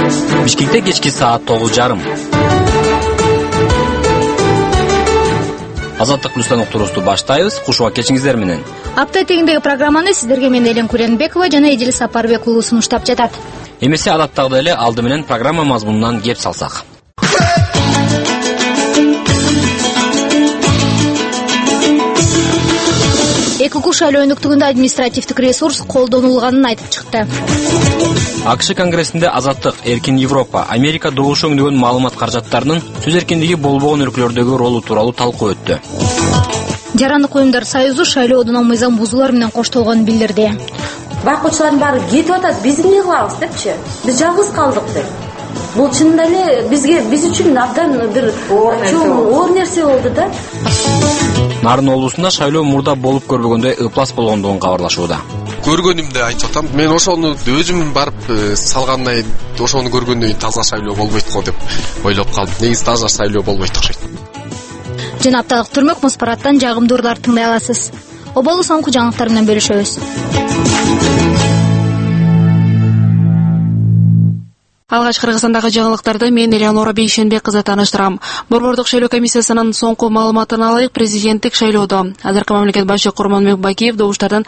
Бишкекте кечки саат 9:30. Азаттык плюстан уктуруусу баштайбыз. Куш убак кечиңиздер менен. Апта этегиндеги программаны сиздерге мен Элен Куренбекова жана Эдил Сапарбек уулу сунуштап жатат. Эмесе адаттагыдай эле алды менен программа мазмунунан кеп салсак. Эки укук шайлоо өнүктүгүндө административдик ресурс колдонулганын айтып чыкты. АКШ конгрессинде Азаттык, Эркин Европа, Америка добушу өңдөгөн маалымат каражаттарынын сөз эркиндиги болбогон өлкөлөрдөгү ролу тууралуу талкуу өттү. Жарандык уюмдар союзу шайлоодон мыйзам бузуулар менен коштолгонун билдирди. Байкоочулардын баары кетип атат, биз эмне кылабыз депчи? Биз жалгыз калдык деп. Бул чынында эле биз үчүн абдан бир оор нерсе болду да. Нарын облусунда шайлоо мурда болуп көрбөгөндөй ыплас болгондугун кабарлашууда. Көргөнүмдү айтып атам. Мен ошону өзүм барып салгандан кийин ошону көргөндөн кийин таза шайлоо болбойт го деп ойлоп калдым. Негизи таза шайлоо болбойт окшойт. Жана апталык түрмөк Муспараттан жагымдуу ырларды тыңдай аласыз. Оболу соңку жаңылыктар менен бөлүшөбүз. Алгач Кыргызстандагы жаңылыктарды мен Элеонора Бейшенбек кызы тааныштырам. Борбордук шайлоо комиссиясынын соңку маалыматын алайык. Президенттик шайлоодо азыркы мамлекет башы Курманбек Бакиев добуштардын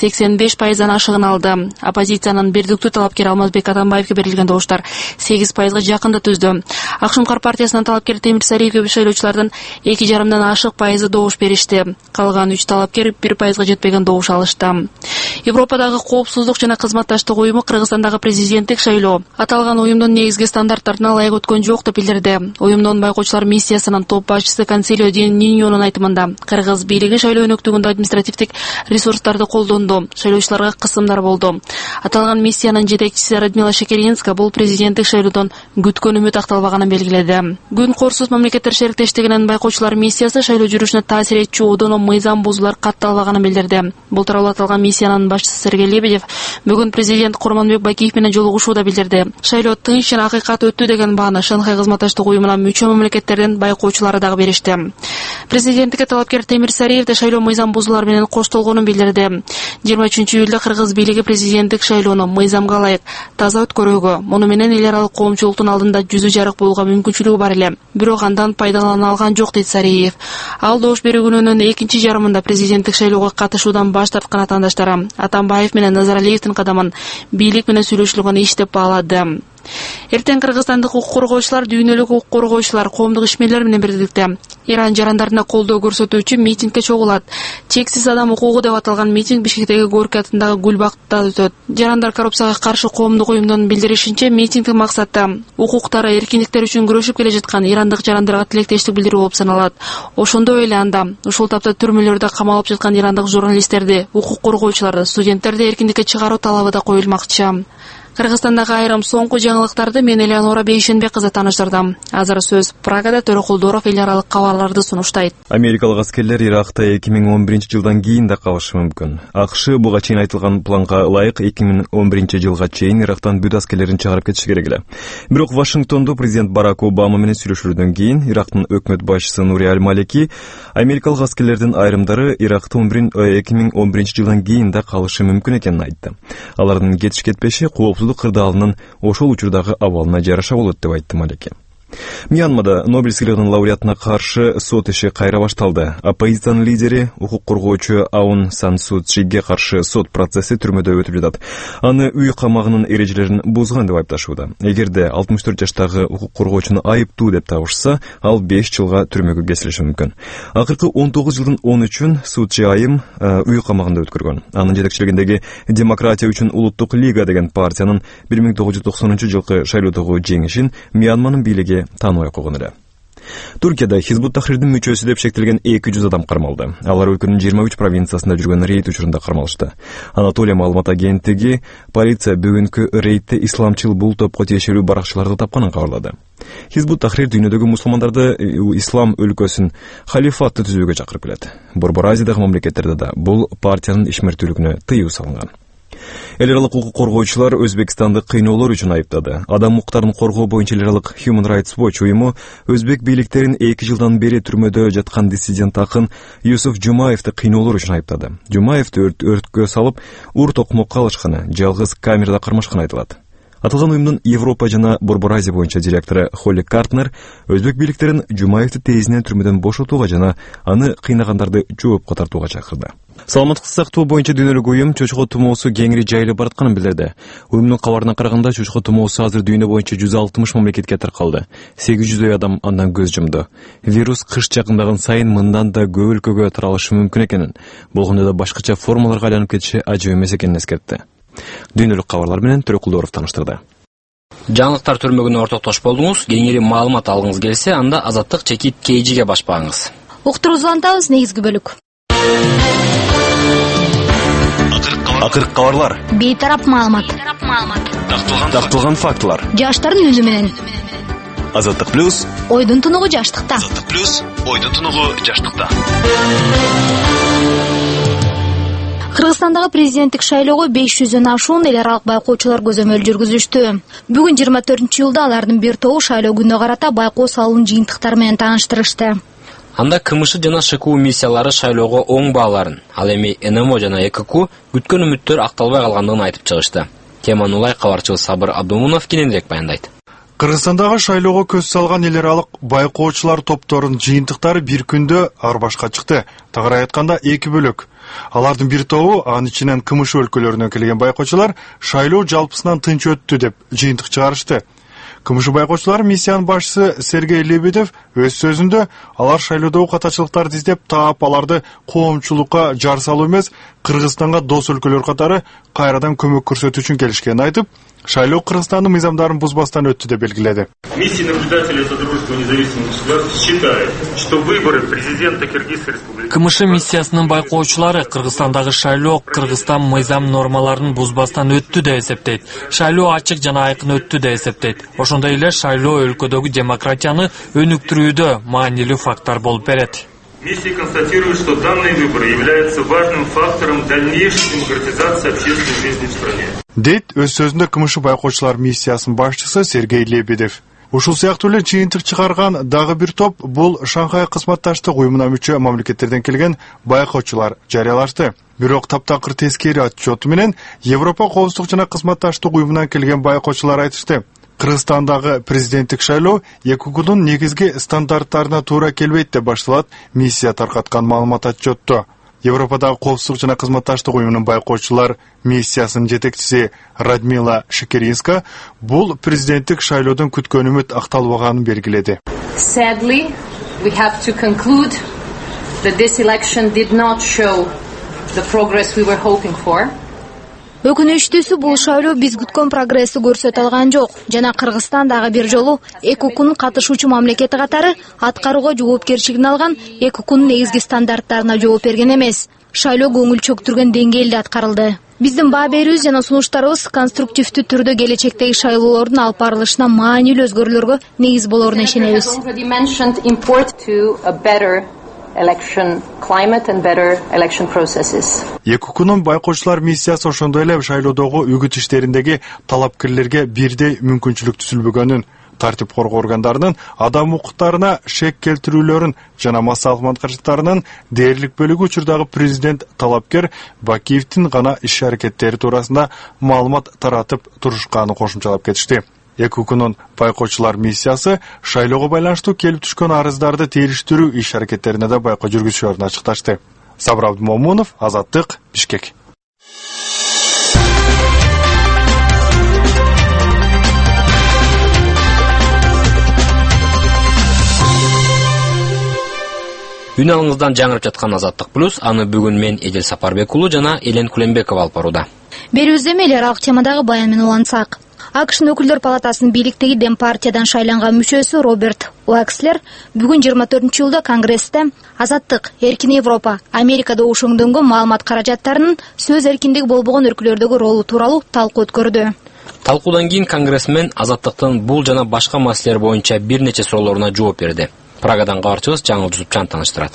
85%дан ашыгын алды. Оппозициянын бирдиктүү талапкери Алмазбек Атамбаевге берилген добуштар 8%га жакында түздү. Ак Шумкар партиясынын талапкери Темир Сариевге шайлоочулардын 2,5-дан ашык пайызы добуш беришти. Калган 3 талапкер 1%га жетпеген добуш алышты. Европадагы коопсуздук жана кызматташтык уюму Кыргызстандагы президенттик шайлоо аталган уюмдун негизги стандарттарына ылайык өткөн жок деп билдирди. Уюмдун байкоочулар миссиясынын топ башчысы Консилио ди Ниньонун айтымында, кыргыз бийлиги шайлоо өнүктүгүндө административдик ресурстарды колдонду, шайлоочуларга кысымдар болду. Аталган миссиянын жетекчиси Радмила Шекеринска бул президенттик шайлоодон күткөн үмүт акталбаганын белгиледи. Күн Коорсуз мамлекеттер шериктештигинин байкоочулар миссиясы шайлоо жүрүшүнө таасир этчү одоно мыйзам бузуулар катталбаганын билдирди. Бул тууралуу аталган миссиянын башчысы Сергей Лебедев бүгүн президент Курманбек Бакиев менен жолугушууда билдирди. Шайлоо тынч жана акыйкат өттү деген бааны Шанхай кызматташтык уюмуна мүчө мамлекеттердин байкоочулары дагы беришти. Президенттикке талапкер Темир Сариев да шайлоо мыйзам бузуулар менен коштолгонун билдирди. 23-июлда кыргыз бийлиги президенттик шайлоону мыйзамга ылайык таза өткөрүүгө, муну менен эл аралык коомчулуктун алдында жүзү жарык болууга мүмкүнчүлүгү бар эле. Бирок андан пайдалана алган жок дейт Сариев. Ал добуш берүү күнүнүн экинчи жарымында президенттик шайлоого катышуудан баш тарткан атаандаштары Атамбаев менен Назаралиевдин кадамын бийлик менен сүйлөшүлгөн иш деп баалады. Эртең кыргызстандык укук коргоочулар, дүйнөлүк укук коргоочулар, коомдук ишмерлер менен бирдикте Иран жарандарына колдоо көрсөтүү үчүн митингге чогулат. Чексиз адам укугу деп аталган митинг Бишкектеги Горький атындагы Гүлбакытта өтөт. Жарандар коррупцияга каршы коомдук уюмдун билдиришинче, митингдин максаты укуктары, эркиндиктер үчүн күрөшүп келе жаткан ирандык жарандарга тилектештик билдирүү болуп саналат. Ошондой эле анда ушул тапта түрмөлөрдө камалып жаткан ирандык журналисттерди, укук коргоочуларды, студенттерди эркиндикке чыгаруу талабы да коюлмакчы. Кыргызстандагы айрым соңку жаңылыктарды мен Элеонора Бейшенбек кызы тааныштырдым. Азыр сөз Прагада Төрөкулдуров эл аралык кабарларды сунуштайт. Америкалык аскерлер Иракта 2011-жылдан кийин да калышы мүмкүн. АКШ буга чейин айтылган планга ылайык 2011-жылга чейин Ирактан бүт аскерлерин чыгарып кетиши керек эле. Бирок Вашингтондо президент Барак Обама менен сүйлөшүүдөн кийин Ирактын өкмөт башчысы Нури Аль-Малики америкалык аскерлердин айрымдары Иракта 2011-жылдан кийин да калышы мүмкүн экенин айтты. Алардын кетиш кетпеши кырдаалынын ошол учурдагы абалына жараша болот деп айтты Малики. Мьянмада Нобель сыйлыгынын лауреатына каршы сот иши кайра башталды. Оппозициянын лидери, укук коргоочу Аун Сан Су Чиге каршы сот процесси түрмөдө өтүп жатат. Аны үй камагынын эрежелерин бузган деп айыпташууда. Эгерде 64 жаштагы укук коргоочуну айыптуу деп табышса, ал 5 жылга түрмөгө кесилиши мүмкүн. Акыркы 19 жылдын 13-ün Су Чи айым үй камагында өткөргөн. Анын жетекчилигиндеги Демократия үчүн улуттук лига деген партиянын 1990-жылкы шайлоодогу жеңишин Мьянманын бийлиги тааныбай койгон эле. Туркияда Хизбут Тахрирдин мүчөсү деп шектелген 200 адам кармалды. Алар өлкөнүн 23 провинциясында жүргөн рейд учурунда кармалышты. Анатолия маалымат агенттиги полиция бүгүнкү рейдте исламчыл бул топко тиешелүү баракчыларды тапканын кабарлады. Хизбут Тахрир дүйнөдөгү мусулмандарды ислам өлкөсүн халифатты түзүүгө чакырып келет. Борбор Азиядагы мамлекеттерде да бул партиянын ишмердүүлүгүнө тыюу салынган. Эл аралык укук коргоочулар Өзбекстанды кыйноолор үчүн айыптады. Адам укуктарын коргоо боюнча эл аралык Human Rights Watch уюму өзбек бийликтерин 2 жылдан бери түрмөдө жаткан диссидент акын Юсуф Жумаевди кыйноолор үчүн айыптады. Жумаевди өрткө салып, ур токмокко алышканы, жалгыз камерада кармашканы айтылат. Аталган уюмдун Европа жана Борбор Азия боюнча директору Холли Картнер өзбек бийликтерин Жумаевди тезинен түрмөдөн бошотууга жана аны кыйнагандарды жоопко тартууга чакырды. Саламаттыкты сактоо боюнча дүйнөлүк уюм чочко тумоосу кеңири жайылып баратканын билдирди. Уюмдун кабарына караганда чочко тумоосу азыр дүйнө боюнча 160 мамлекетке таркалды. 800 адам андан көз жумду. Вирус кыш жакындаган сайын мындан да көп өлкөгө таралышы мүмкүн экенин, болгондо да башкача формаларга айланып кетиши ажып эмес экенин эскертти. Дүйнөлүк кабарлар менен Төрөкулдоров таныштырды. Жаңылыктар түрмөгүнө ортоктош болдуңуз. Кеңири маалымат алгыңыз келсе, анда Азаттык чекит KG башпаңыз. Уктуруубузду улантабыз. Негизги бөлүк. Акыркы кабарлар. Бейтарап маалымат. Такталган фактылар. Жаштардын үнү менен. Азаттык плюс. Ойдун тунугу жаштыкта. Азаттык плюс. Ойдун тунугу жаштыкта. Кыргызстандагы президенттик шайлоого 500дөн ашуун эл аралык байкоочулар көзөмөл жүргүзүштү. Бүгүн 24-июлда алардын бир тобу шайлоо күнүнө карата байкоо салуунун жыйынтыктары менен тааныштырышты. Анда КМШ жана ШКУ миссиялары шайлоого оң бааларын, ал эми НМО жана ЭКК күткөн үмүттөр акталбай калгандыгын айтып чыгышты. Теманы улай кабарчыбыз Сабыр Абдумунов кененирээк баяндайт. Кыргызстандагы шайлоого көз салган эл аралык байкоочулар топторунун жыйынтыктары бир күндө ар башка чыкты. Тагыраак айтканда 2 бөлөк. Алардын бир тобу, анын ичинен КМШ өлкөлөрүнөн келген байкоочулар шайлоо жалпысынан тынч өттү деп жыйынтык чыгарышты. КМШ байкоочулар миссиянын башчысы Сергей Лебедев өз сөзүндө алар шайлоодогу катачылыктарды издеп таап аларды коомчулукка жар салуу эмес, Кыргызстанга дос өлкөлөр катары кайрадан көмөк көрсөтүү үчүн келишкенин айтып, шайлоо Кыргызстандын мыйзамдарын бузбастан өттү деп белгиледи. Миссия наблюдателя Содружества независимых государств считает, что выборы президента Кыргызской республики КМШ миссиясынын байкоочулары Кыргызстандагы шайлоо Кыргызстан мыйзам нормаларын бузбастан өттү деп эсептейт. Шайлоо ачык жана айкын өттү деп эсептейт. Ошондой эле шайлоо өлкөдөгү демократияны өнүктүрүүдө маанилүү фактор болуп берет. Миссия констатирует, что данные выборы являются важным фактором дальнейшей демократизации общественной жизни в стране. Дейт өз сөзүндө КМШ байкоочулар миссиясынын башчысы Сергей Лебедев. Ушул сыяктуу эле жыйынтык чыгарган дагы бир топ бул Шанхай кызматташтык уюмуна мүчө мамлекеттерден келген байкоочулар жарыялашты. Бирок таптакыр тескери отчету менен Европа коопсуздук жана кызматташтык уюмунан келген байкоочулар айтышты. Кыргызстандагы президенттик шайлоо ЭККнун негизги стандарттарына туура келбейт деп башталат миссия таркаткан маалымат отчетто. Европадагы коопсуздук жана кызматташтык уюмунун байкоочулар миссиясынын жетекчиси Радмила Шекеринска бул президенттик шайлоодон күткөн үмүт акталбаганын белгиледи. Sadly, we have to conclude that this election did not show the progress we were hoping for. Өкүнүчтүүсү бул шайлоо биз күткөн прогрессти көрсөтө алган жок жана Кыргызстан дагы бир жолу ЭККнун катышуучу мамлекети катары аткарууга жоопкерчилигин алган ЭККнун негизги стандарттарына жооп берген эмес. Шайлоо көңүл чөктүргөн деңгээлде аткарылды. Биздин баа берүүбүз жана сунуштарыбыз конструктивдүү түрдө келечектеги шайлоолордун алып барылышына маанилүү өзгөрүүлөргө негиз болоруна ишенебиз. Election climate and better election processes. ЭККнун байкоочулар миссиясы ошондой эле шайлоодогу үгүт иштериндеги талапкерлерге бирдей мүмкүнчүлүк түзүлбөгөнүн, тартип коргоо органдарынын адам укуктарына шек келтирүүлөрүн жана массалык каражаттарынын дээрлик бөлүгү учурдагы президент талапкер Бакиевдин гана иш-аракеттери туурасында маалымат таратып турушканын кошумчалап кетишти. ЭККнун байкоочулар миссиясы шайлоого байланыштуу келип түшкөн арыздарды териштирүү иш-аракеттерине да байкоо жүргүзүшөрүн ачыкташты. Сабыр Абдумомунов, Азаттык, Бишкек. Үн алыңыздан жаңырып жаткан Азаттык плюс, аны бүгүн мен Эдил Сапарбек уулу жана Элен Кулембекова алып барууда. Берүүбүздө эл аралык темадагы баян менен улантсак. АКШнын өкүлдөр палатасынын бийликтеги Дем партиядан шайланган мүчөсү Роберт Уакслер бүгүн 24-июлда Конгрессте Азаттык, Эркин Европа, Америкада ошоңдөнгөн маалымат каражаттарынын сөз эркиндиги болбогон өлкөлөрдөгү ролу тууралуу талкуу өткөрдү. Талкуудан кийин Конгрессмен Азаттыктын бул жана башка маселелер боюнча бир нече суроолоруна жооп берди. Прагадан кабарчыбыз Жаңыл Жусупчан таныштырат.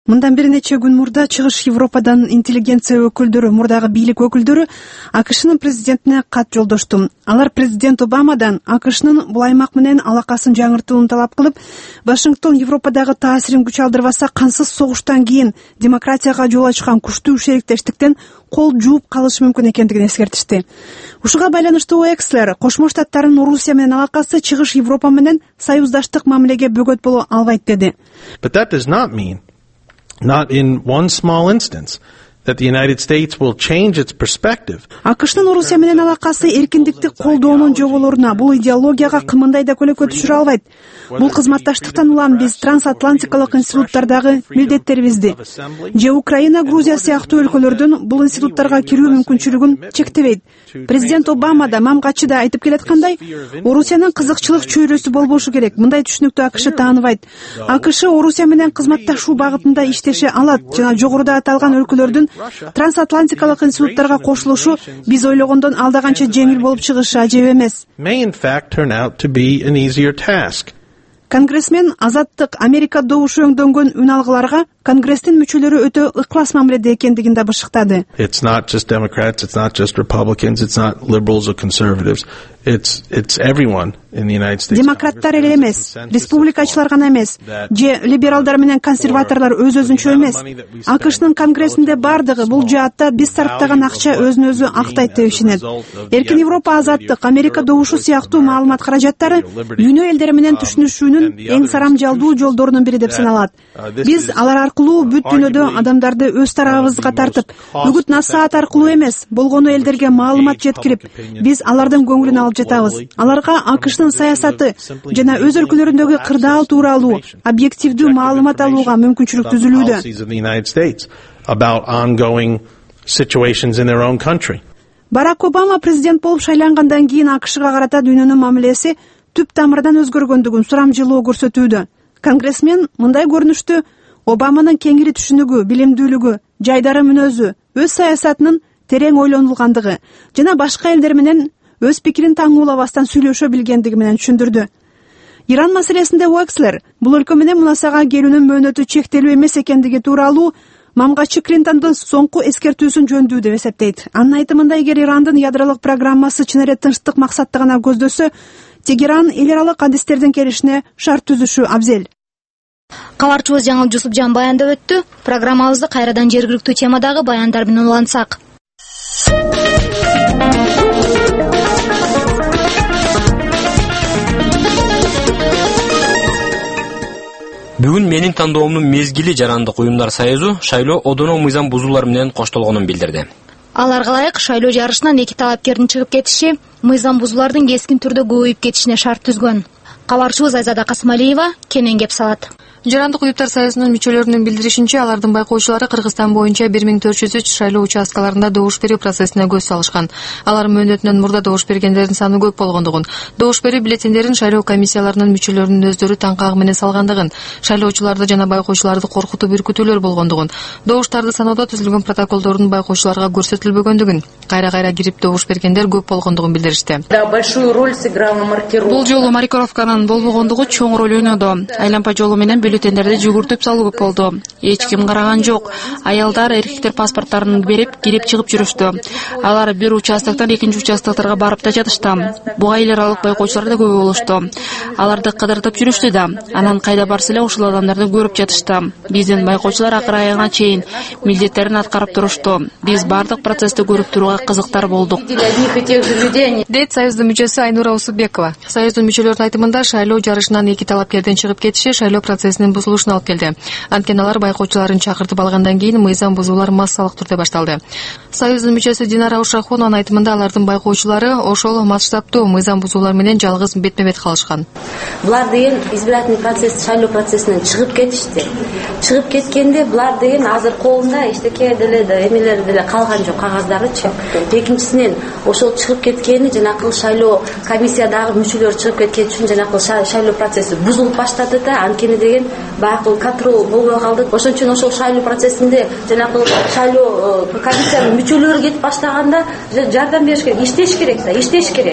Мындан бир нече күн мурда Чыгыш Европадан интеллигенция өкүлдөрү, мурдагы бийлик өкүлдөрү АКШнын президентине кат жолдошту. Алар президент Обамадан АКШнын бул аймак менен алакасын жаңыртууну талап кылып, Вашингтон Европадагы таасирин күч алдырбаса, кансыз согуштан кийин демократияга жол ачкан күчтүү шериктештиктен кол жууп калышы мүмкүн экендигин эскертишти. Ушуга байланыштуу Уэкслер Кошмо Штаттардын Орусия менен алакасы Чыгыш Европа менен союздаштык мамилеге бөгөт боло албайт деди. But that does not mean, not in one small instance, that the United States will change its perspective. АКШнын Орусия менен алакасы эркиндикти колдоонун жоболоруна, бул идеологияга кымындай да көлөкө түшүрө албайт. Бул кызматташтыктан улам биз трансатлантикалык институттардагы милдеттерибизди же Украина, Грузия сыяктуу өлкөлөрдүн бул институттарга кирүү мүмкүнчүлүгүн чектебейт. Президент Обама да мамгачы да айтып келаткандай, Орусиянын кызыкчылык чөйрөсү болбошу керек. Мындай түшүнүктү АКШ тааныбайт. АКШ Орусия менен кызматташуу багытында иштеше алат жана жогоруда аталган өлкөлөрдүн трансатлантикалык институттарга кошулушу биз ойлогондон алда канча жеңил болуп чыгышы ажеп эмес. May in fact turn out to be an easier task. Конгрессмен Азаттык Америка добушу өңдөнгөн үн алгыларга Конгресстин мүчөлөрү өтө ыклас мамиледе экендигин да бышыктады. It's not just Democrats, it's not just Republicans, it's not liberals or conservatives. It's everyone in the United States. Демократтар эле эмес, республикачылар гана эмес, же либералдар менен консерваторлор өз-өзүнчө эмес. АКШнын Конгрессинде бардыгы бул жаатта биз сарптаган акча өзүн өзү актайт деп ишенет. Эркин Европа, Азаттык Америка добушу сыяктуу маалымат каражаттары дүйнө элдери менен түшүнүшүүнүн эң сарамжалдуу жолдорунун бири деп саналат. Биз алар аркылуу бүт дүйнөдө адамдарды өз тарабыбызга тартып, үгүт насаат аркылуу эмес, болгону элдерге маалымат жеткирип, биз алардын көңүлүн алып жатабыз. Аларга АКШнын саясаты жана өз өлкөлөрүндөгү кырдаал тууралуу объективдүү маалымат алууга мүмкүнчүлүк түзүлүүдө. Барак Обама президент болуп шайлангандан кийин АКШга карата дүйнөнүн мамилеси түп тамырдан өзгөргөндүгүн сурамжылоо көрсөтүүдө. Конгрессмен мындай көрүнүштү Обаманын кеңири түшүнүгү, билимдүүлүгү, жайдары мүнөзү, өз саясатынын терең ойлонулгандыгы жана башка элдер менен өз пикирин таңуулабастан сүйлөшө билгендиги менен түшүндүрдү. Иран маселесинде Уэкслер бул өлкө менен мунасага келүүнүн мөөнөтү чектелүү эмес экендиги тууралуу мамгачы Клинтондун соңку эскертүүсүн жөндүү деп эсептейт. Анын айтымында, эгер Ирандын ядролук программасы чын эле тынчтык максатты гана көздөсө, Тегеран эл аралык адистердин келишине шарт түзүшү абзел. Кабарчыбыз Жаңыл Жусупжан баяндап өттү. Программабызды кайрадан жергиликтүү темадагы баяндар менен улантсак. Бүгүн менин тандоомдун мезгили Жарандык уюмдар союзу шайлоо одоно мыйзам бузуулар менен коштолгонун билдирди. Аларга ылайык шайлоо жарышынан эки талапкердин чыгып кетиши мыйзам бузуулардын кескин түрдө көбөйүп кетишине шарт түзгөн. Кабарчыбыз Айзада Касмалиева кенен кеп салат. Жарандык уюмдар союзунун мүчөлөрүнүн билдиришинче, алардын байкоочулары Кыргызстан боюнча 1403 шайлоо участкаларында добуш берүү процессине көз салышкан. Алар мөөнөтүнөн мурда добуш бергендердин саны көп болгондугун, добуш берүү бюллетендерин шайлоо комиссияларынын мүчөлөрүнүн өздөрү таң кагы менен салгандыгын, шайлоочуларды жана байкоочуларды коркутуп үркүтүүлөр болгондугун, добуштарды саноодо түзүлгөн протоколдордун байкоочуларга көрсөтүлбөгөндүгүн, кайра-кайра кирип добуш бергендер көп болгондугун билдиришти. Бул жолу маркировканын болбогондугу чоң роль ойноду. Айлампа жолу менен бюллетендерди жүгүртүп салуу көп болду. Эч ким караган жок. Аялдар, эркектер паспорттарын берип, кирип чыгып жүрүштү. Алар бир участоктон экинчи участокторго барып да жатышты. Буга эл аралык байкоочулар да көп болушту. Аларды кыдыртып жүрүштү да. Анан кайда барса эле ушул адамдарды көрүп жатышты. Биздин байкоочулар акыр аягына чейин милдеттерин аткарып турушту. Биз бардык процессти көрүп турууга кызыктар болдук. Дейт союздун мүчөсү Айнура Усубекова. Союздун мүчөлөрүнүн айтымында, шайлоо жарышынан эки талапкердин чыгып кетиши шайлоо процессинин бузулушуна алып келди. Анткени алар байкоочуларын чакыртып алгандан кийин мыйзам бузуулар массалык түрдө башталды. Союздун мүчөсү Динара Ушахунованын айтымында, алардын байкоочулары ошол масштабтуу мыйзам бузуулар менен жалгыз бетме-бет калышкан. Булар деген избирательный процесс, шайлоо процессинен чыгып кетишти. Чыгып кеткенде булар деген азыр колунда эчтеке деле эмелер деле калган жок, кагаздарычы. Экинчисинен ошол чыгып кеткени жанакы шайлоо комиссиядагы мүчөлөр чыгып кеткен үчүн жанакы шайлоо процесси бузулуп баштады да, анткени деген баягы контрол болбой калды. Ошон үчүн ошол шайлоо процессинде жанакы шайлоо комиссиянын мүчөлөрү кетип баштаганда жардам бериш керек, иштеш керек.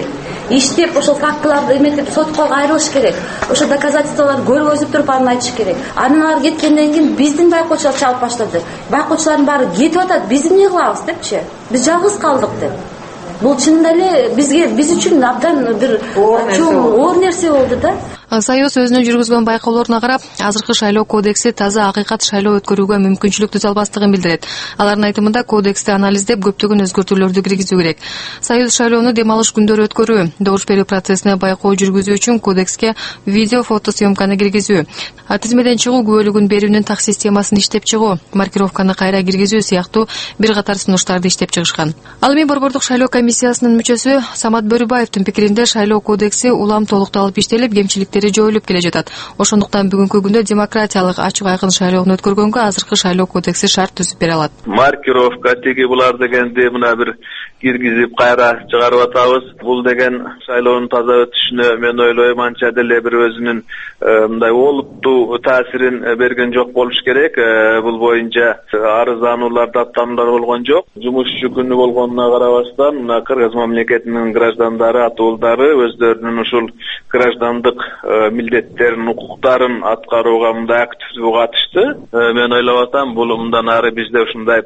иштеп ошол фактыларды эметип сотко кайрылыш керек. Ошо доказательстволорду көргөзүп туруп анын айтыш керек. Анан алар кеткенден кийин биздин байкоочулар чалып баштады. Байкоочулардын баары кетип атат, биз эмне кылабыз депчи. Биз жалгыз калдык деп. Бул чынында эле биз үчүн абдан бир чоң оор нерсе болду да. Союз өзүнүн жүргүзгөн байкоолоруна карап, азыркы шайлоо кодекси таза акыйкат шайлоо өткөрүүгө мүмкүнчүлүк түзө албастыгын билдирет. Алардын айтымында кодексти анализдеп көптөгөн өзгөртүүлөрдү киргизүү керек. Союз шайлоону дем алыш күндөрү өткөрүү, добуш берүү процессине байкоо жүргүзүү үчүн кодекске видео фотосъемканы киргизүү, тизмеден чыгуу күбөлүгүн берүүнүн так системасын иштеп чыгуу, маркировканы кайра киргизүү сыяктуу бир катар сунуштарды иштеп чыгышкан. Ал эми Борбордук шайлоо комиссиясынын мүчөсү Самат Бөрүбаевдин пикиринде шайлоо кодекси улам толукталып иштелип, кемчиликтери жоюлуп келе жатат. Ошондуктан бүгүнкү күндө демократиялык, ачык айкын шайлоону өткөргөнгө азыркы шайлоо кодекси шарт түзүп бере алат. Маркировка теги булар дегенди мына бир киргизип кайра чыгарып атабыз. Бул деген шайлоонун таза өтүшүнө мен ойлойм анча деле бир өзүнүн мындай олуттуу таасирин берген жок болуш керек. Бул боюнча арыздануулар, даттануулар болгон жок. Жумушчу күнү болгонуна карабастан мына Кыргыз мамлекетинин граждандары, атуулдары өздөрүнүн ушул граждандык милдеттерин, укуктарын аткарууга мындай активдүү катышты. Мен ойлоп атам, бул мындан ары бизде ушундай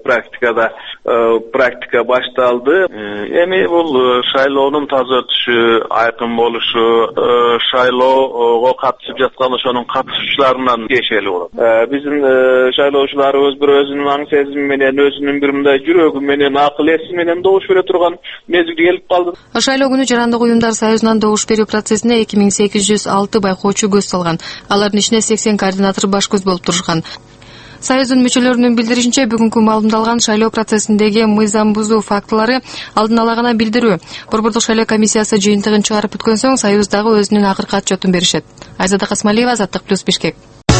практика башталды. Эми бул шайлоонун таза өтүшү, айкын болушу, шайлоого катышып жаткан ошонун катышуучуларынан кешели болот. Биздин шайлоочуларыбыз бир өзүнүн аң сезими менен, өзүнүн бир мындай жүрөгү менен, акыл эси менен добуш бере турган мезгил келип калды. Шайлоо күнү Жарандык уюмдар союзунан добуш берүү процессине 2806 байкоочу көз салган. Алардын ичинде 80 координатор баш көз болуп турушкан. Союздун мүчөлөрүнүн билдиришинче, бүгүнкү маалымдалган шайлоо процессиндеги мыйзам бузуу фактылары алдын ала гана билдирүү. Борбордук шайлоо комиссиясы жыйынтыгын чыгарып бүткөн соң Союз дагы өзүнүн акыркы отчетун беришет. Айзада Касмалиева, Азаттык плюс, Бишкек.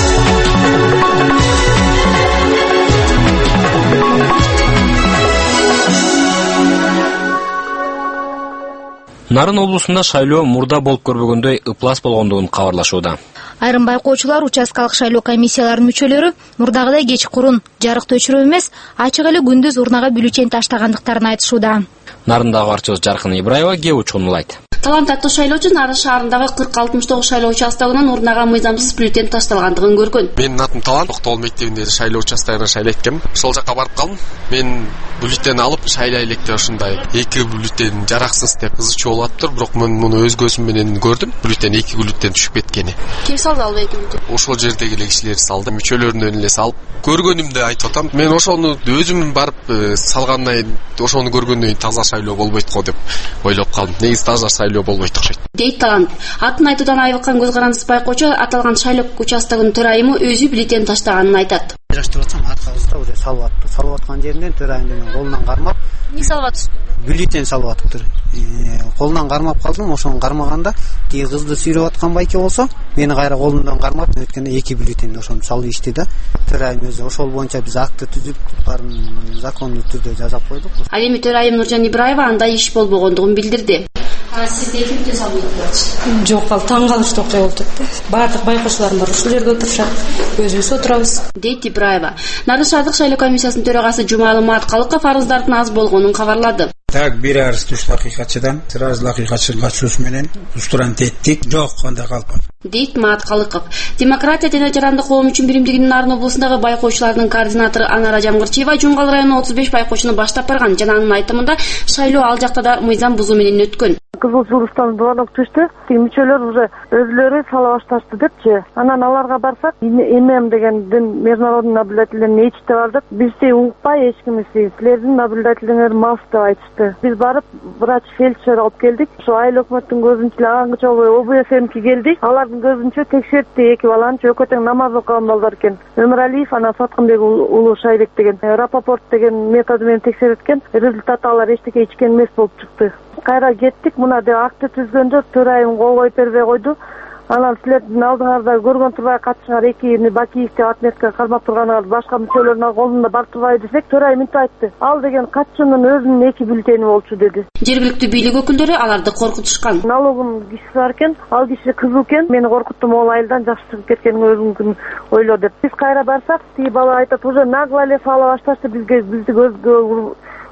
Нарын облусунда шайлоо мурда болуп көрбөгөндөй ыплас болгондугун кабарлашууда. Айрым байкоочулар, участкалык шайлоо комиссияларынын мүчөлөрү мурдагыдай кечкурун жарыкты өчүрүп эмес, ачык эле күндүз урнага бюллетень таштагандыктарын айтышууда. Нарындагы кабарчыбыз Жаркын Ибраева кээ учурнулайт. Таланттуу шайлоочу Нарын шаарындагы 40-69 шайлоо участогунан урнага мыйзамсыз бюллетень ташталгандыгын көргөн. Менин атым Талант, Токтогул мектебиндеги шайлоо участогуна шайлайт экенмин. Ошол жака барып калдым. Мен бюллетень алып шайлай электе ушундай эки бюллетень жараксыз деп кызычуу болуп атыптыр, бирок мен муну өз көзүм менен көрдүм. Бюллетень эки бюллетень түшүп кеткени. Ким салды ал эки бюллетень? Ошол жердеги эле кишилер салды. Мүчөлөрүнөн эле салып көргөнүмдү айтып атам. Мен ошону өзүм барып салгандан кийин, ошону көргөндөн кийин таза шайлоо болбойт го деп ойлоп калдым. Негизи таза шайлоо болбойт окшойт. Дейт Талант. Атын айтуудан айбыккан көз карандысыз байкоочу аталган шайлоо участогунун төрайымы өзү бюллетень таштаганын айтат. Жаштырып атсам аркабызда уже салып атты. Салып аткан жеринен төрайым менен колунан кармап. Эмне салып атышты? Бюллетень салып атыптыр. Колунан кармап калдым, ошону кармаганда тиги кызды сүйрөп аткан байке болсо, мени кайра колунан кармап өткөндө эки бюллетень ошону салып ичти да. Төрайым өзү ошол боюнча биз акты түзүп, баарын закондуу түрдө жазап койдук. Ал эми төрайым Нуржан Ибраева андай иш болбогондугун билдирди. Сиз эки бюллетень салып атасызбы? Жок, ал таң калыштуу окуя болуп атты. Баардык байкоочуларым бар ушул жерде отурушат. Өзүбүз отурабыз. Дейт Ибраева. Нарын шаардык шайлоо комиссиясынын төрагасы Жумалы Маткалыков арыздардын аз болгонун кабарлады. Так, бир арыз түштү акыйкатчыдан. Сразу акыйкатчынын катышуусу менен устуран эттик. Жок, андай калпак. Дейт Маткалыков. Демократия жана жарандык коом үчүн биримдигинин Нарын облусундагы байкоочулардын координатору Анара Жамгырчиева Жунгал районунун 35 байкоочуну баштап барган жана анын айтымында шайлоо ал жакта да мыйзам бузуу менен өткөн. Кызыл Жулустан звонок түштү. Мүчөлөр уже өзлөрү сала башташты депчи. Анан аларга барсак, ММ дегендин международный наблюдательдерин ичте бардык. Бизди укпай эч кимиси, силердин наблюдательдериңер мас деп айтышты. Биз барып, врач, фельдшер алып келдик. Ошо айыл өкмөттүн көзүнчө аңгыча болбой ОБСМки келди. Алардын көзүнчө текшертти эки баланы, өкөтөң намаз окуган балдар экен. Өмүралиев, анан Саткынбек уулу Шайбек деген, Рапопорт деген методу менен текшерткен. Результаты алар эчтеке ичкен эмес болуп чыкты. Кайра кеттик, мына деп акты түзгөндө төрайым кол коюп бербей койду. Анан силердин алдыңарда көргөн турбай катышыңар эки Бакиев деп отметка кармап турганыңар башка мүчөлөрүнүн колунда бар турбай десек, төрайым мынтип айтты. Ал деген катчынын өзүнүн эки бюллетени болчу деди. Жергиликтүү бийлик өкүлдөрү аларды коркутушкан. Налогун кишиси бар экен, ал киши кызыл экен, мени коркуттум, ол айылдан жакшы чыгып кеткениң өзүңдүн ойло деп. Биз кайра барсак, тиги бала айтат, уже нагло эле сала башташты бизди көзгө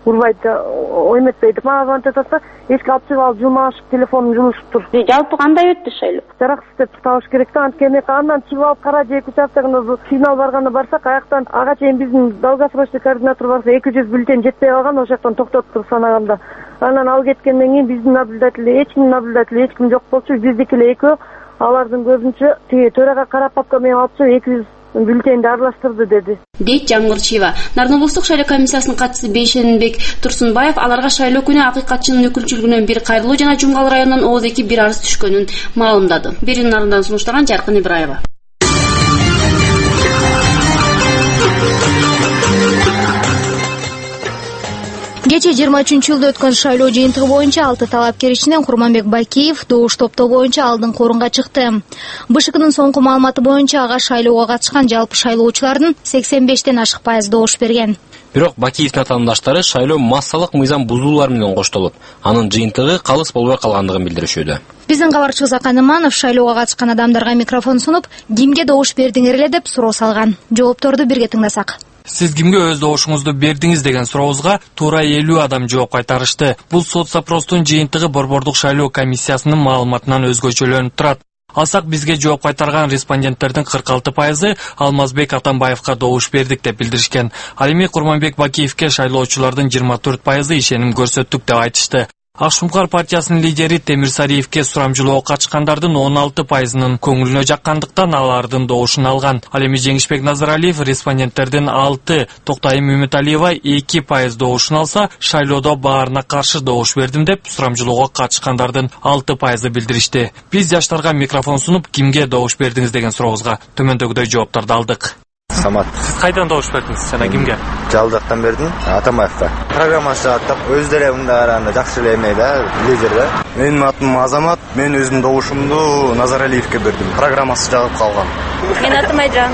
урбайт, ойнотпойт. Мага звонтип атса, эшикти алып чыгып алып жылмашып, телефонум жылышып тур. Жалпы кандай өттү шайлоо? Жараксыз деп табыш керек да. Анткени андан чыгып алып кара же участогуна сигнал барганы барсак, аяктан ага чейин биздин долгосрочный координатор барса 200 бюллетень жетпей калган, ошол жактан токтоттук санаганда. Анан ал кеткенден кийин биздин наблюдатель, эч ким жок болчу, биздики эле экөө. Алардын көзүнчө тиги төрага карап папка менен алып чыгып 200 бюллетенди аралаштырды деди. Дейт Жамгырчиева. Нарын облустук шайлоо комиссиясынын катчысы Бейшенбек Турсунбаев аларга шайлоо күнү акыйкатчынын өкүлчүлүгүнөн бир кайрылуу жана Жумгал районунун ооз-2 бир арыз түшкөнүн маалымдады. Берүүнүн нарындан сунуштаган Жаркын Ибраева. Кечээ 23-жылда өткөн шайлоо жыйынтыгы боюнча 6 талапкер ичинен Курманбек Бакиев добуш топтоо боюнча алдыңкы орунга чыкты. БШКнын соңку маалыматы боюнча ага шайлоого катышкан жалпы шайлоочулардын 85тен ашык пайыз добуш берген. Бирок Бакиевдин атаандаштары шайлоо массалык мыйзам бузуулар менен коштолуп, анын жыйынтыгы калыс болбой калгандыгын билдиришүүдө. Биздин кабарчыбыз Акан Иманов шайлоого катышкан адамдарга микрофон сунуп, кимге добуш бердиңер эле деп суроо салган. Жоопторду бирге тыңдасак. Сиз кимге өз добушуңузду бердиңиз деген сурообузга туура 50 адам жооп кайтарышты. Бул соцопростун жыйынтыгы Борбордук шайлоо комиссиясынын маалыматынан өзгөчөлөнүп турат. Алсак бизге жооп кайтарган респонденттердин 46% Алмазбек Атамбаевка добуш бердик деп билдиришкен. Ал эми Курманбек Бакиевке шайлоочулардын 24% ишеним көрсөттүк деп айтышты. Акшумкар партиясынын лидери Темир Сариевке сурамжылоого катышкандардын 16%-нын көңүлүнө жаккандыктан алардын добушун алган. Ал эми Жеңишбек Назаралиев респонденттердин 6, Токтайым Үмүталиева 2% добушун алса, шайлоодо баарына каршы добуш бердим деп сурамжылоого катышкандардын 6% билдиришти. Биз жаштарга микрофон сунуп, кимге добуш бердиңиз деген сурообузга төмөндөгүдөй жооптарды алдык. Самат. Сиз кайдан добуш бердиңиз жана кимге? Жалдактан бердим, Атамбаевка. Программасы жааттап, өздөрү мындай караганда жакшы эле эме да, лидер да. Менин атым Азамат, мен өзүмдүн добушумду Назаралиевке бердим. Программасы жагып калган. Мен атым Айжан.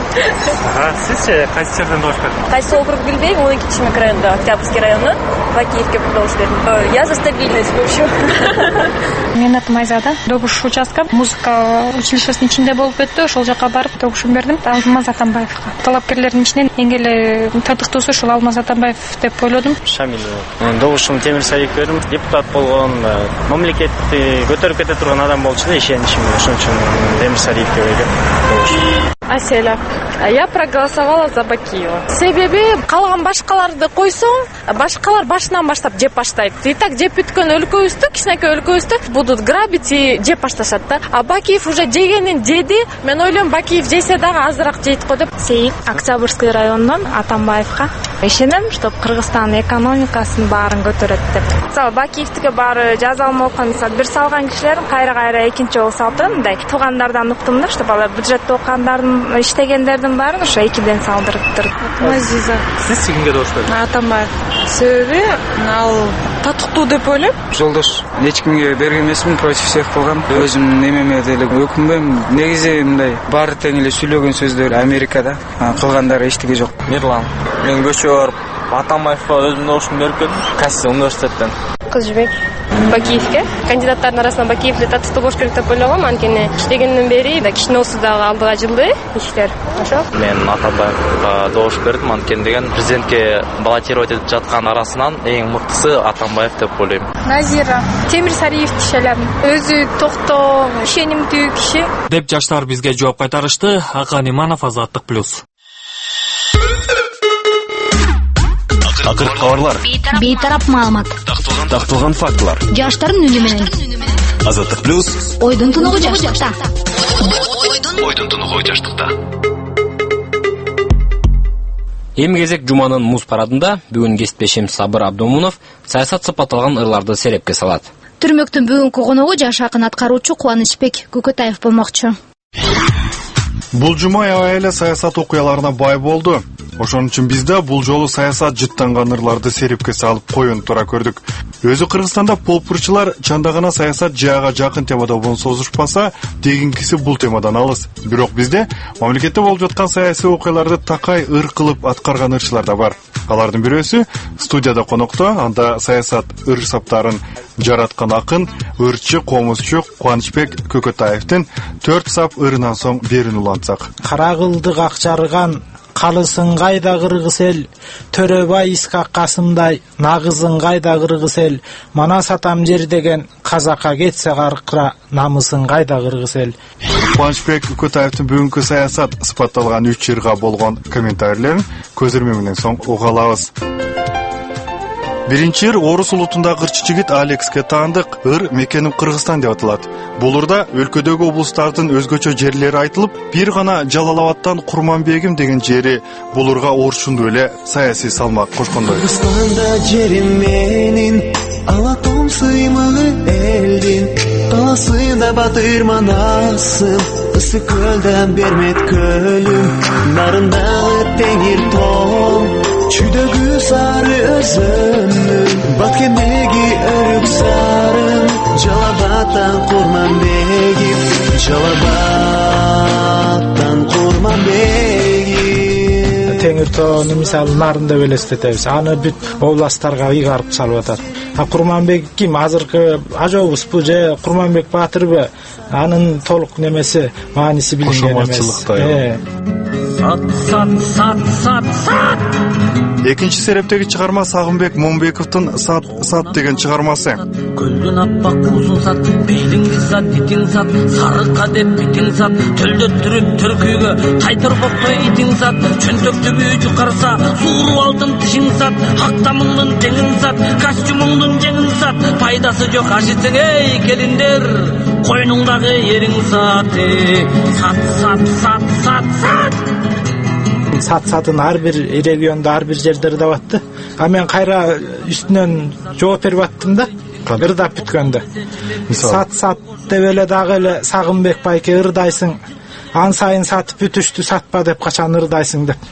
Сизчи кайсы жерден добуш бердиңиз? Кайсы округ билбейм, 12 микрорайонда, Октябрьский району, Бакиевке добуш бердим. Я за стабильность, в общем. Мен атым Айзада. Добуш участка музыка училищесинин ичинде болуп өттү. Ошол жака барып добушум бердим. Алмаз Атамбаевка. Талапкерлердин ичинен эң эле татыктуусу ушул Алмаз Атамбаев деп ойлодум. Шамил. Добушум Темир Сариевке бердим. Депутат болгон, мамлекетти көтөрүп кете турган адам болчу да, ишеничим. Ошон үчүн Темир Сариевке бердим. Аселя. Я проголосовала за Бакиева. Себеби калган башкаларды койсоң, башкалар башынан баштап жеп баштайт. И так жеп бүткөн өлкөбүздү, кичинекей өлкөбүздү будут грабить и жеп башташат да. А Бакиев уже жегенин жеди. Мен ойлойм, Бакиев жесе дагы азыраак жейт го деп. Сейит, Октябрьский районунан Атамбаевка. Ишенем, что Кыргызстандын экономикасын баарын көтөрөт деп. Мисалы Бакиевтике баары жаза алмай калган, мисалы бир салган кишилер кайра экинчи жолу салдырат. Мындай туугандардан уктум да, что бала бюджетте окугандардын, иштегендердин баарын ошо 2ден салдырыптыр. Азиза. Сиз кимге добуш бердиңиз? Атамбаев. Себеби ал татыктуу деп ойлойм. Жолдош, эч кимге берген эмесмин, против всех кылгам. Өзүм немеме деле өкүнбөйм. Негизи мындай баары тең эле сүйлөгөн сөздөр Америкада, кылгандары эчтеке жок. Мирлан. Мен көчөгө барып Атамбаевка өзүмдүн добушумду берип келдим. Касси университеттен. Кызжыбек. Бакиевке. Кандидаттардын арасынан Бакиевди татыктуу болуш керек деп ойлогом. Анткени иштегенден бери да кичиносу дагы алдыга жылды иштер. Ошо. Мен Атамбаевка добуш бердим, анткени деген президентке баллотировать этип жаткан арасынан эң мыктысы Атамбаев деп ойлойм. Назира. Темир Сариевди ишелем. Өзү токтоо, ишенимдүү киши. Деп жаштар бизге жооп кайтарышты. Акан Иманов, Азаттык плюс. Акыркы кабарлар. Бейтарап маалымат. Такталган фактылар. Жаштардын үнү менен. Азаттык плюс. Ойдун тунугу жаштыкта. Ойдун тунугу жаштыкта. Эми кезек жуманын муз парадында бүгүн кесиптешим Сабыр Абдомунов саясат сыпатталган ырларды серепке салат. Түрмөктүн бүгүнкү коногу жаш акын аткаруучу Кубанычбек Көкөтаев болмокчу. Бул жума аялы саясат окуяларына бай болду. Ошон үчүн бизде бул жолу саясат жыттанган ырларды серепке салып коюн тура көрдүк. Өзү Кыргызстанда полпурчулар чандагана саясат жаага жакын темада болуп созушпаса, дегенкиси бул темадан алыс. Бирок бизде мамлекетте болуп жаткан саясий окуяларды такай ыр кылып аткарган ырчылар да бар. Алардын бирөөсү студияда конокто, анда саясат ыр саптарын жараткан акын, ырчы, комузчу Кубанычбек Көкөтаевдин 4 сап ырынан соң берүүнү улантсак. Кара кылдык акчарыган калысың кайда кыргыз эл, Төрөбай Исхак Касымдай, нагызың кайда кыргыз эл, мана сатам жер деген казакка кетсе каркыра, намысың кайда кыргыз эл. Кубанычбек Көтаевдин бүгүнкү саясат сыпатталган 3 жырга болгон комментарийлерин көз ирмегинен соң уга алабыз. Биринчи ыр орус улутундагы ырчы жигит Алекске таандык. Ыр мекеним Кыргызстан деп аталат. Бул ырда өлкөдөгү облустардын өзгөчө жерлери айтылып, бир гана Жалалабадтан Курманбегим деген жери бул ырга орчундуу эле саясий салмак кошкондой. Кыргызстанда жерим менин, алатом сыймыгы элдин, каласында батырман асым, ысык көлдөн бермет көлүм, нарындагы теңир том, чүйдөгү сары өзөмүм, баткендеги өрүк сарым, Жалалабадтан Курманбегим, Жалалабадтан Курманбегим. Теңир тоону мисалы нарында элестетебиз. Аны бүт областтарга ыйгарып салып атат. Курманбек ким? Азыркы ажобузбу же Курманбек Баатырбы? Анын толук немеси, мааниси билинген эмес. Сат. Экинчи серептеги чыгарма Сагынбек Момбековдун Сат деген чыгармасы. Көлдүн аппак узун сат, бейлиңди сат, битиң сат, сарыкка деп битиң сат, төлдөттүрүп түркүйгө, тайтыр боктой итиң сат, чөнтөк түбү жукарса, сууруп алдым тишиң сат, актамыңдын теңиң сат, костюмуңдун жеңиң сат, пайдасы жок ашитсең эй келиндер, койнуңдагы ериң сат, сат. Сатын ар бир региондо, ар бир жердерде батты. А мен кайра үстүнөн жооп берип аттым да, ырдап бүткөндө. Сат деп эле дагы эле Сагынбек байке ырдайсың, ан сайын сатып бүтүштү, сатпа деп качан ырдайсың деп.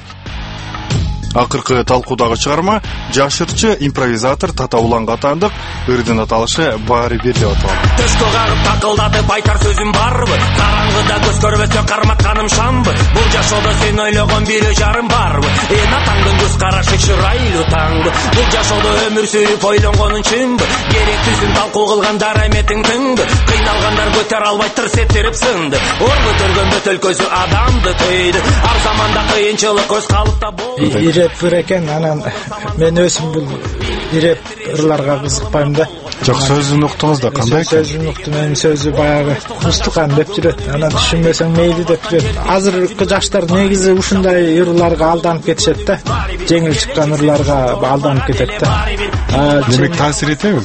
Акыркы талкуудагы чыгарма жашырчы импровизатор Татауланга таандык. Ырдын аталышы баары бир деп аталат. Төшкө кагып такылдатып айтар сөзүм барбы? Караңгыда көз көрбөсө карматканым шамбы? Бул жашоодо сен ойлогон бир жарым барбы? Атаңдын көз карашы чырайлуу таңбы? Бул жашоодо өмүр сүрүп ойлонгонун чынбы? Керектүүсүн талкуу кылгандар эметиң тыңбы? Кыйналгандар көтөрө албай тырс этирип сынды. Ор көтөргөн бөтөлкөсү адамды тыйды. Ар заманда кыйынчылык көз калыпта болду. Иреп экен, анан мен өзүм бул иреп ырларга кызыкпайм да. Жок, сөзүн уктуңуз да кандай экен? Сөзүн уктум, менин сөзү баягы устукан деп жүрөт. Анан түшүнбөсөң мейли деп жүрөт. Азыркы жаштар негизи ушундай ырларга алданып кетишет да. Жеңил чыккан ырларга алданып кетет да. Демек таасир этеби?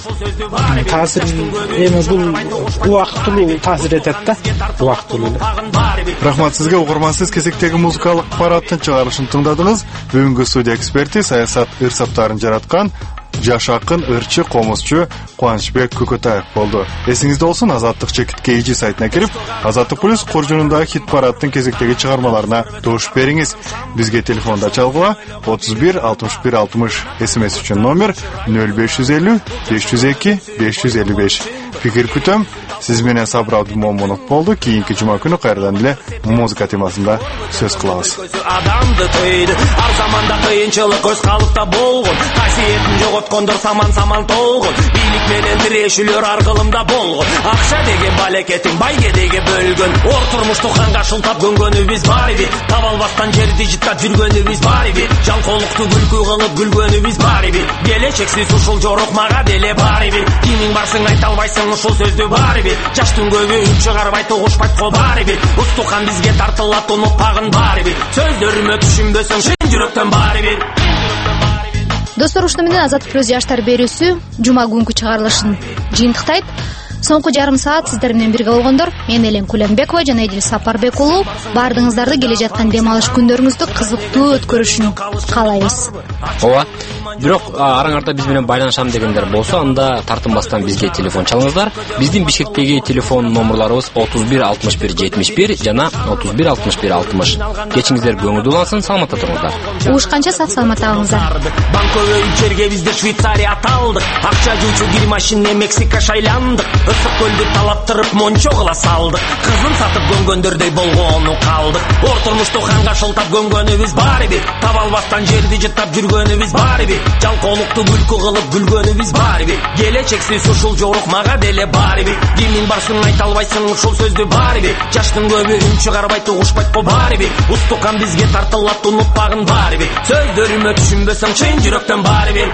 Таасир эми бул убактылуу таасир этет да. Убактылуу. Рахмат сизге, угарман. Сиз кезектеги музыкалык парадтын чыгарылышын тыңдадыңыз. Бүгүнкү студия эксперти, саясат ыр-саптарын жараткан жаш акын, ырчы, комузчу Кубанычбек Көтаев болду. Эсиңизде болсун, Азаттык чекитке iji сайтына кирип, Азаттык плюс коржунундагы хит парадтын кезектеги чыгармаларына добуш бериңиз. Бизге телефонда чалгыла 31 61 60, смс үчүн номер 0550 502 555. Пикир күтөм. Сиз менен Сабыр Абдумомунов болду. Кийинки жума күнү кайрадан эле музыка темасында сөз кылабыз. Адамды тыйды, ар заманда кыйынчылык көз калыпта болгон, касиетин жоготкондор саман толгон, бийлик менен тирешүүлөр ар кылымда болгон, акча деген балекетин байгедеге бөлгөн, ор турмушту ханга шултап көнгөнүбүз бар иби, таба албастан жерди жыттап жүргөнүбүз бар иби, жалкоолукту күлкү кылып күлгөнүбүз бар иби, келечексиз ушул жорок мага деле бар иби, кимиң барсың айта албайсың ушул сөздү бар иби, жаштын көбү үн чыгарбай тугушпайт го бар иби, устухан бизге тартылат унутпагын бар иби, сөздөрүмө түшүнбөсөң чын жүрөктөн бар иби. Достор, ушуну менен Азат плюс жаштар берүүсү жума күнкү чыгарылышын жыйынтыктайт. Соңку жарым саат сиздер менен бирге болгондор мен Элен Кулембекова жана Эдил Сапарбек уулу. Баардыгыңыздарды келе жаткан дем алыш күндөрүңүздү кызыктуу өткөрүшүн каалайбыз. Ооба. Бирок араңарда биз менен байланышам дегендер болсо, анда тартынбастан бизге телефон чалыңыздар. Биздин Бишкектеги телефон номерларыбыз 31 61 71 жана 31 61 60. Кечиңиздер көңүлдүү улансын, саламатта туруңуздар. Уушканча сак саламатта калыңыздар. Банковый жерге бизде Швейцария аталдык, акча жуучу гир машине Мексика шайландык. ысык көлдү талаптырып мончо кыла салдык, кызын сатып көнгөндөрдөй болгону калдык. Ор турмушту ханга шылтап көнгөнүбүз бар бир, таба албастан жерди жыттап жүргөнүбүз бар бир, жалкоолукту күлкү кылып күлгөнүбүз бар бир, келечексиз ушул жорук мага деле бар бир, кимиң барсың айта албайсың ушул сөздү бар бир, жаштын көбү үн чыгарбайт угушпайт го бар бир, устукан бизге тартылат унутпагын бар бир, сөздөрүмө түшүнбөсөң чын жүрөктөн бар бир.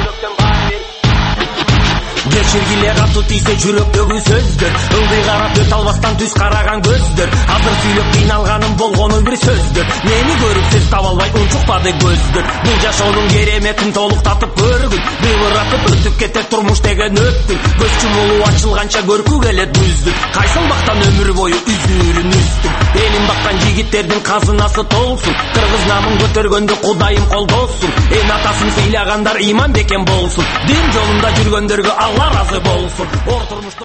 Кечиргиле катуу тийсе жүрөктөгү сөздөр, ылдый карап өтө албастан түз караган көздөр, азыр сүйлөп кыйналганым болгону бир сөздөр, мени көрүп сөз таба албай унчукпады көздөр, бул жашоонун кереметин толуктатып көргүн, быйбыратып өтүп кетет турмуш деген өттүн, көз чумулуу ачылганча көркү келет бүздүн, кайсыл бактан өмүр бою үзүрүн үстүн, элин баккан жигиттердин казынасы толсун, кыргыз намын көтөргөндө Кудайым колдосун, эн атасын сыйлагандар иман бекем болсун, дин жолунда жүргөндөргө Алла разы болсун.